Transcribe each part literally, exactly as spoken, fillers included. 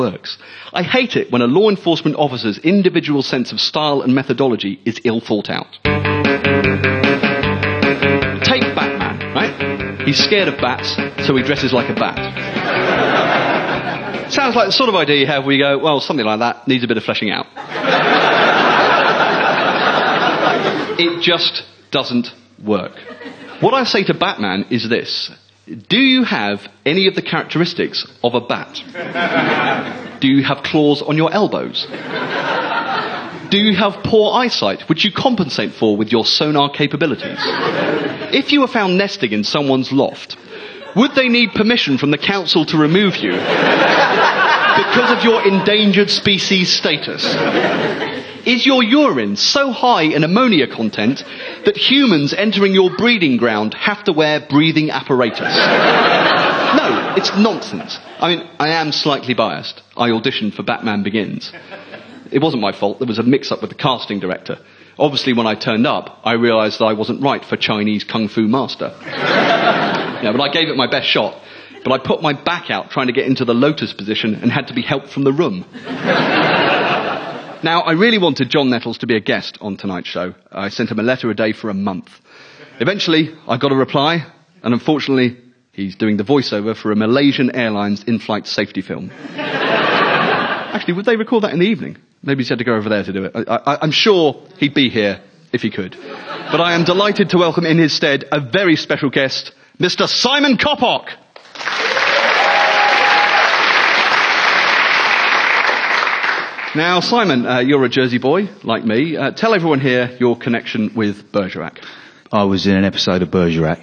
works. I hate it when a law enforcement officer's individual sense of style and methodology is ill thought out. Take Batman, right? He's scared of bats, so he dresses like a bat. Sounds like the sort of idea you have where you go, well, something like that needs a bit of fleshing out. It just doesn't work. What I say to Batman is this. Do you have any of the characteristics of a bat? Do you have claws on your elbows? Do you have poor eyesight, which you compensate for with your sonar capabilities? If you were found nesting in someone's loft, would they need permission from the council to remove you because of your endangered species status? Is your urine so high in ammonia content that humans entering your breeding ground have to wear breathing apparatus? No, it's nonsense. I mean, I am slightly biased. I auditioned for Batman Begins. It wasn't my fault. There was a mix-up with the casting director. Obviously, when I turned up, I realised that I wasn't right for Chinese Kung Fu Master. Yeah, but I gave it my best shot. But I put my back out trying to get into the lotus position and had to be helped from the room. Now, I really wanted John Nettles to be a guest on tonight's show. I sent him a letter a day for a month. Eventually, I got a reply, and unfortunately, he's doing the voiceover for a Malaysian Airlines in-flight safety film. Actually, would they record that in the evening? Maybe he's had to go over there to do it. I, I, I'm sure he'd be here if he could. But I am delighted to welcome in his stead a very special guest, Mister Simon Coppock. Now, Simon, uh, you're a Jersey boy, like me. Uh, tell everyone here your connection with Bergerac. I was in an episode of Bergerac.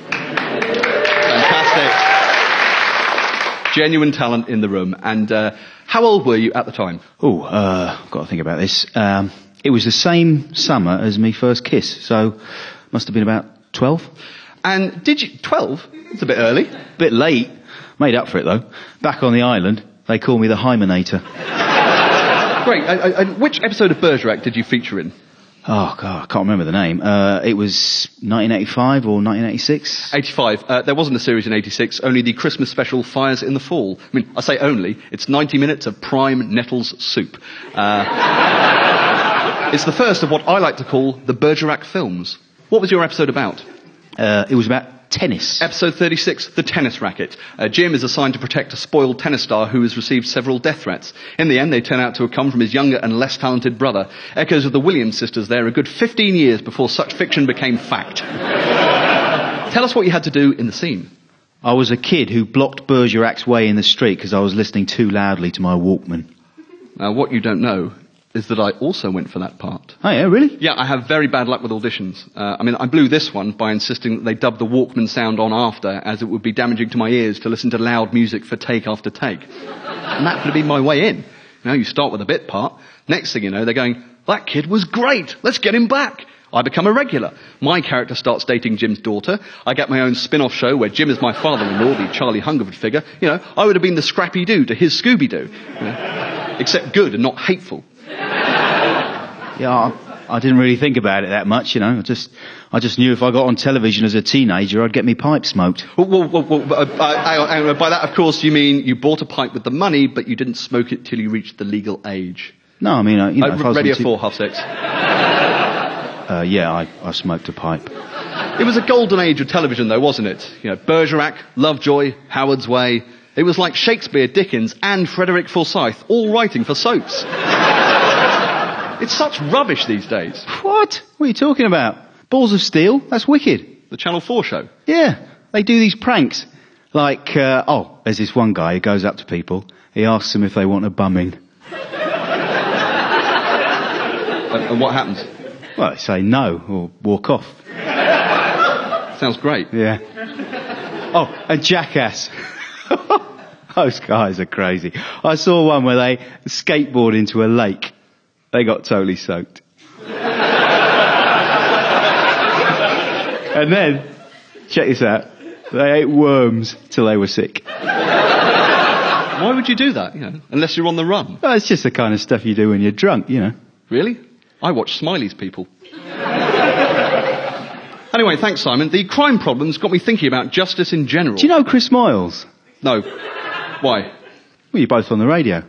Fantastic. Genuine talent in the room. And uh, how old were you at the time? Oh, uh, I've got to think about this. Um, it was the same summer as me first kiss, so must have been about twelve. And did you... twelve? It's a bit early. Bit late. Made up for it, though. Back on the island, they call me the Hymenator. Great. I, I, which episode of Bergerac did you feature in? Oh, God, I can't remember the name. Uh, it was nineteen eighty-five or nineteen eighty-six? eighty-five. Uh, there wasn't a series in eighty-six, only the Christmas special Fires in the Fall. I mean, I say only. It's ninety minutes of prime Nettles soup. Uh, it's the first of what I like to call the Bergerac films. What was your episode about? Uh, it was about tennis. Episode thirty-six, The Tennis Racket. Uh, Jim is assigned to protect a spoiled tennis star who has received several death threats. In the end, they turn out to have come from his younger and less talented brother. Echoes of the Williams sisters there a good fifteen years before such fiction became fact. Tell us what you had to do in the scene. I was a kid who blocked Bergerac's way in the street because I was listening too loudly to my Walkman. Now, what you don't know is that I also went for that part. Oh, yeah, really? Yeah, I have very bad luck with auditions. Uh, I mean, I blew this one by insisting that they dub the Walkman sound on after, as it would be damaging to my ears to listen to loud music for take after take. And that could have been my way in. You know, you start with a bit part. Next thing you know, they're going, that kid was great. Let's get him back. I become a regular. My character starts dating Jim's daughter. I get my own spin-off show where Jim is my father-in-law, the Charlie Hungerford figure. You know, I would have been the Scrappy-Doo to his Scooby-Doo. You know, except good and not hateful. Yeah, I, I didn't really think about it that much, you know. I just, I just knew if I got on television as a teenager, I'd get me pipe smoked. Well, well, well, well uh, uh, hang on, by that, of course, you mean you bought a pipe with the money, but you didn't smoke it till you reached the legal age. No, I mean, uh, you know, uh, if I was Radio t- four, half six. Uh, yeah, I, I smoked a pipe. It was a golden age of television, though, wasn't it? You know, Bergerac, Lovejoy, Howard's Way. It was like Shakespeare, Dickens, and Frederick Forsyth, all writing for soaps. It's such rubbish these days. What? What are you talking about? Balls of Steel? That's wicked. The Channel four show? Yeah. They do these pranks. Like, uh, oh, there's this one guy who goes up to people. He asks them if they want a bumming. And, and what happens? Well, they say no or walk off. Sounds great. Yeah. Oh, a Jackass. Those guys are crazy. I saw one where they skateboard into a lake. They got totally soaked. And then, check this out, they ate worms till they were sick. Why would you do that, you know, unless you're on the run? Well, it's just the kind of stuff you do when you're drunk, you know. Really? I watch Smiley's People. Anyway, thanks, Simon. The crime problem's got me thinking about justice in general. Do you know Chris Miles? No. Why? Well, you're both on the radio.